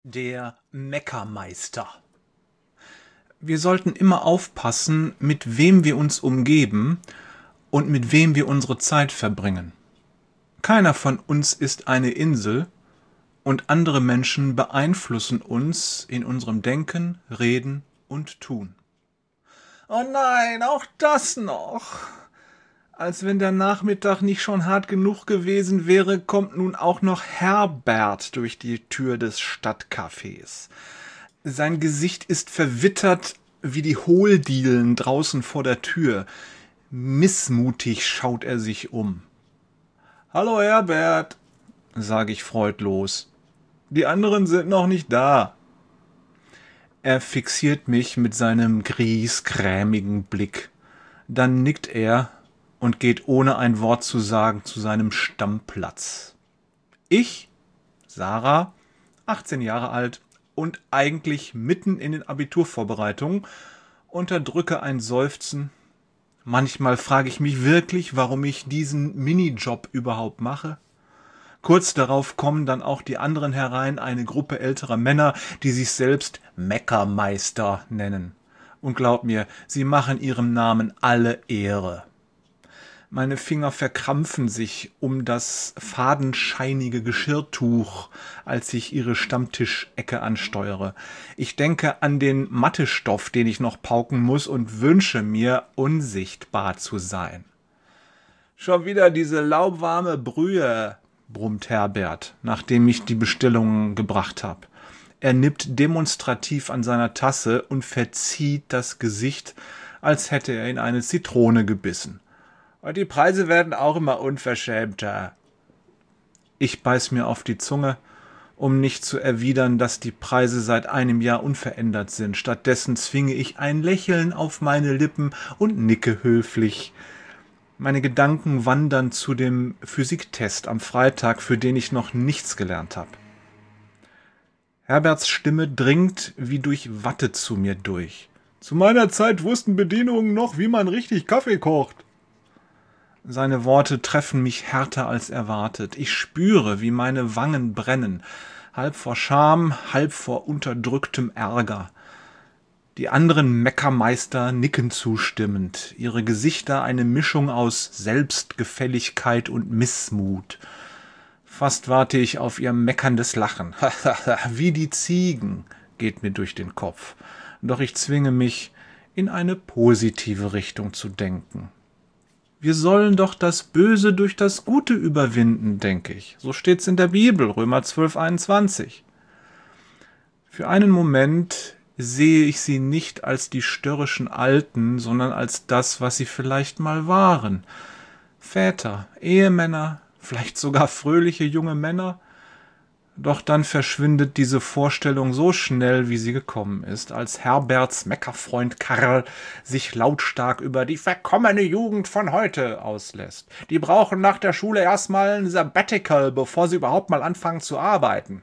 Der Meckermeister. Wir sollten immer aufpassen, mit wem wir uns umgeben und mit wem wir unsere Zeit verbringen. Keiner von uns ist eine Insel und andere Menschen beeinflussen uns in unserem Denken, Reden und Tun. Oh nein, auch das noch! Als wenn der Nachmittag nicht schon hart genug gewesen wäre, kommt nun auch noch Herbert durch die Tür des Stadtcafés. Sein Gesicht ist verwittert wie die Hohldielen draußen vor der Tür. Missmutig schaut er sich um. »Hallo Herbert«, sage ich freudlos. »Die anderen sind noch nicht da.« Er fixiert mich mit seinem griesgrämigen Blick. Dann nickt er und geht ohne ein Wort zu sagen zu seinem Stammplatz. Ich, Sarah, 18 Jahre alt und eigentlich mitten in den Abiturvorbereitungen, unterdrücke ein Seufzen. Manchmal frage ich mich wirklich, warum ich diesen Minijob überhaupt mache. Kurz darauf kommen dann auch die anderen herein, eine Gruppe älterer Männer, die sich selbst Meckermeister nennen. Und glaub mir, sie machen ihrem Namen alle Ehre. Meine Finger verkrampfen sich um das fadenscheinige Geschirrtuch, als ich ihre Stammtischecke ansteuere. Ich denke an den Mathestoff, den ich noch pauken muss, und wünsche mir, unsichtbar zu sein. »Schon wieder diese lauwarme Brühe«, brummt Herbert, nachdem ich die Bestellungen gebracht habe. Er nippt demonstrativ an seiner Tasse und verzieht das Gesicht, als hätte er in eine Zitrone gebissen. Und die Preise werden auch immer unverschämter. Ich beiß mir auf die Zunge, um nicht zu erwidern, dass die Preise seit einem Jahr unverändert sind. Stattdessen zwinge ich ein Lächeln auf meine Lippen und nicke höflich. Meine Gedanken wandern zu dem Physiktest am Freitag, für den ich noch nichts gelernt habe. Herberts Stimme dringt wie durch Watte zu mir durch. Zu meiner Zeit wussten Bedienungen noch, wie man richtig Kaffee kocht. Seine Worte treffen mich härter als erwartet. Ich spüre, wie meine Wangen brennen, halb vor Scham, halb vor unterdrücktem Ärger. Die anderen Meckermeister nicken zustimmend, ihre Gesichter eine Mischung aus Selbstgefälligkeit und Missmut. Fast warte ich auf ihr meckerndes Lachen. Wie die Ziegen, geht mir durch den Kopf. Doch ich zwinge mich, in eine positive Richtung zu denken. Wir sollen doch das Böse durch das Gute überwinden, denke ich. So steht's in der Bibel, Römer 12,21. Für einen Moment sehe ich sie nicht als die störrischen Alten, sondern als das, was sie vielleicht mal waren. Väter, Ehemänner, vielleicht sogar fröhliche junge Männer. Doch dann verschwindet diese Vorstellung so schnell, wie sie gekommen ist, als Herberts Meckerfreund Karl sich lautstark über die verkommene Jugend von heute auslässt. Die brauchen nach der Schule erstmal ein Sabbatical, bevor sie überhaupt mal anfangen zu arbeiten.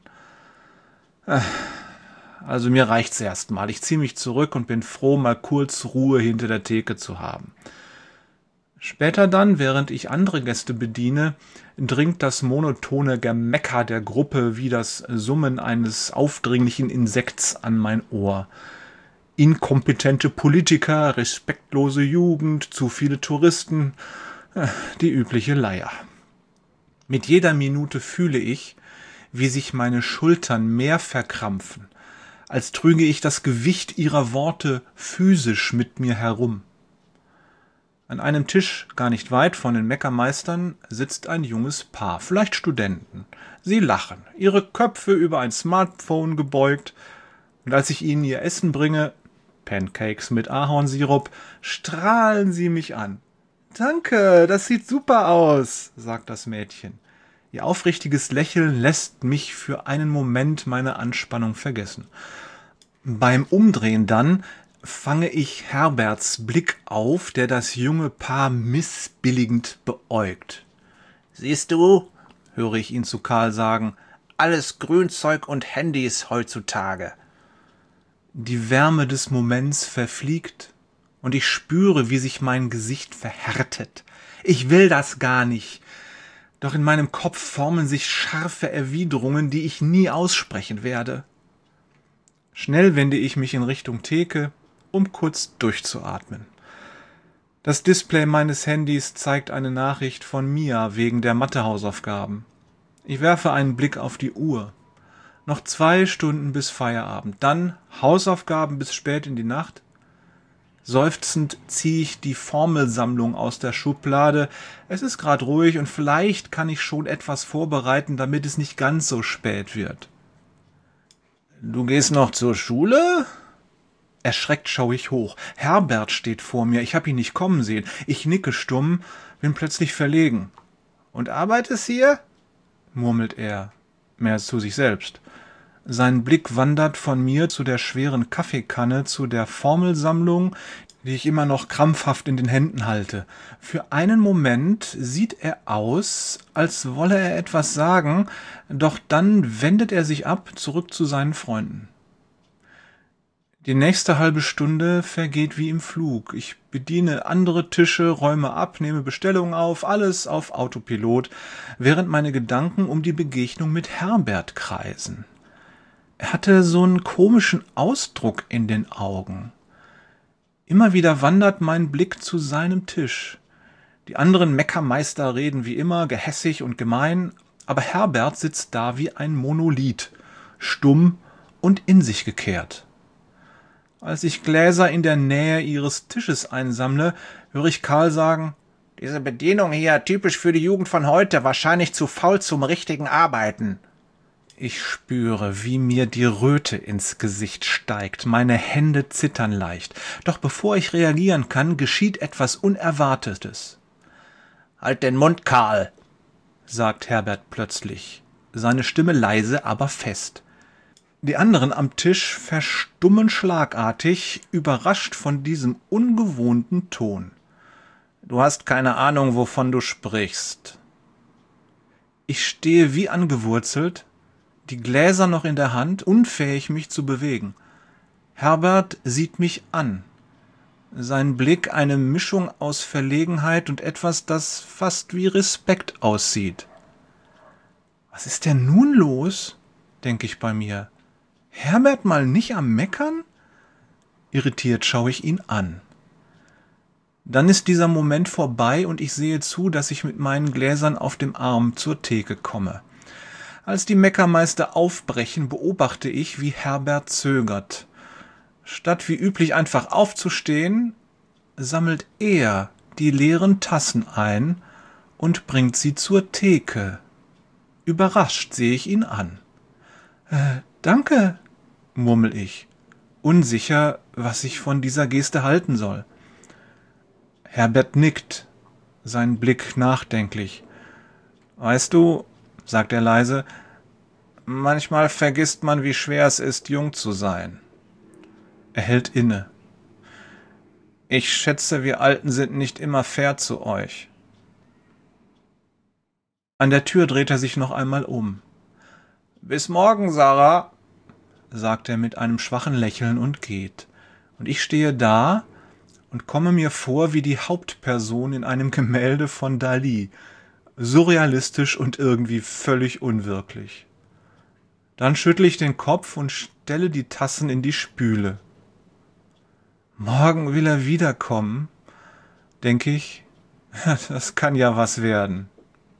Also mir reicht's erstmal. Ich ziehe mich zurück und bin froh, mal kurz Ruhe hinter der Theke zu haben. Später dann, während ich andere Gäste bediene, dringt das monotone Gemecker der Gruppe wie das Summen eines aufdringlichen Insekts an mein Ohr. Inkompetente Politiker, respektlose Jugend, zu viele Touristen, die übliche Leier. Mit jeder Minute fühle ich, wie sich meine Schultern mehr verkrampfen, als trüge ich das Gewicht ihrer Worte physisch mit mir herum. An einem Tisch, gar nicht weit von den Meckermeistern, sitzt ein junges Paar, vielleicht Studenten. Sie lachen, ihre Köpfe über ein Smartphone gebeugt, und als ich ihnen ihr Essen bringe, Pancakes mit Ahornsirup, strahlen sie mich an. »Danke, das sieht super aus«, sagt das Mädchen. Ihr aufrichtiges Lächeln lässt mich für einen Moment meine Anspannung vergessen. Beim Umdrehen dann fange ich Herberts Blick auf, der das junge Paar missbilligend beäugt. »Siehst du«, höre ich ihn zu Karl sagen, »alles Grünzeug und Handys heutzutage.« Die Wärme des Moments verfliegt und ich spüre, wie sich mein Gesicht verhärtet. Ich will das gar nicht. Doch in meinem Kopf formen sich scharfe Erwiderungen, die ich nie aussprechen werde. Schnell wende ich mich in Richtung Theke, um kurz durchzuatmen. Das Display meines Handys zeigt eine Nachricht von Mia wegen der Mathehausaufgaben. Ich werfe einen Blick auf die Uhr. Noch 2 Stunden bis Feierabend, dann Hausaufgaben bis spät in die Nacht. Seufzend ziehe ich die Formelsammlung aus der Schublade. Es ist gerade ruhig und vielleicht kann ich schon etwas vorbereiten, damit es nicht ganz so spät wird. »Du gehst noch zur Schule?« Erschreckt schaue ich hoch. Herbert steht vor mir. Ich habe ihn nicht kommen sehen. Ich nicke stumm, bin plötzlich verlegen. »Und arbeitest hier?« murmelt er, mehr als zu sich selbst. Sein Blick wandert von mir zu der schweren Kaffeekanne, zu der Formelsammlung, die ich immer noch krampfhaft in den Händen halte. Für einen Moment sieht er aus, als wolle er etwas sagen, doch dann wendet er sich ab, zurück zu seinen Freunden. Die nächste halbe Stunde vergeht wie im Flug. Ich bediene andere Tische, räume ab, nehme Bestellungen auf, alles auf Autopilot, während meine Gedanken um die Begegnung mit Herbert kreisen. Er hatte so einen komischen Ausdruck in den Augen. Immer wieder wandert mein Blick zu seinem Tisch. Die anderen Meckermeister reden wie immer, gehässig und gemein, aber Herbert sitzt da wie ein Monolith, stumm und in sich gekehrt. Als ich Gläser in der Nähe ihres Tisches einsammle, höre ich Karl sagen: »Diese Bedienung hier, typisch für die Jugend von heute, wahrscheinlich zu faul zum richtigen Arbeiten.« Ich spüre, wie mir die Röte ins Gesicht steigt, meine Hände zittern leicht. Doch bevor ich reagieren kann, geschieht etwas Unerwartetes. »Halt den Mund, Karl«, sagt Herbert plötzlich, seine Stimme leise, aber fest. Die anderen am Tisch verstummen schlagartig, überrascht von diesem ungewohnten Ton. »Du hast keine Ahnung, wovon du sprichst.« Ich stehe wie angewurzelt, die Gläser noch in der Hand, unfähig mich zu bewegen. Herbert sieht mich an. Sein Blick eine Mischung aus Verlegenheit und etwas, das fast wie Respekt aussieht. Was ist denn nun los? Denke ich bei mir. Herbert mal nicht am Meckern? Irritiert schaue ich ihn an. Dann ist dieser Moment vorbei und ich sehe zu, dass ich mit meinen Gläsern auf dem Arm zur Theke komme. Als die Meckermeister aufbrechen, beobachte ich, wie Herbert zögert. Statt wie üblich einfach aufzustehen, sammelt er die leeren Tassen ein und bringt sie zur Theke. Überrascht sehe ich ihn an. »Danke«, murmel ich, unsicher, was ich von dieser Geste halten soll. Herbert nickt, sein Blick nachdenklich. »Weißt du«, sagt er leise, »manchmal vergisst man, wie schwer es ist, jung zu sein.« Er hält inne. »Ich schätze, wir Alten sind nicht immer fair zu euch.« An der Tür dreht er sich noch einmal um. »Bis morgen, Sarah«, sagt er mit einem schwachen Lächeln und geht. Und ich stehe da und komme mir vor wie die Hauptperson in einem Gemälde von Dali, surrealistisch und irgendwie völlig unwirklich. Dann schüttle ich den Kopf und stelle die Tassen in die Spüle. Morgen will er wiederkommen, denke ich, das kann ja was werden.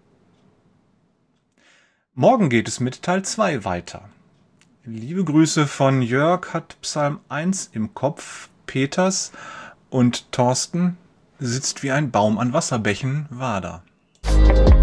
Morgen geht es mit Teil 2 weiter. Liebe Grüße von Jörg hat Psalm 1 im Kopf, Peters, und Thorsten sitzt wie ein Baum an Wasserbächen, Wader.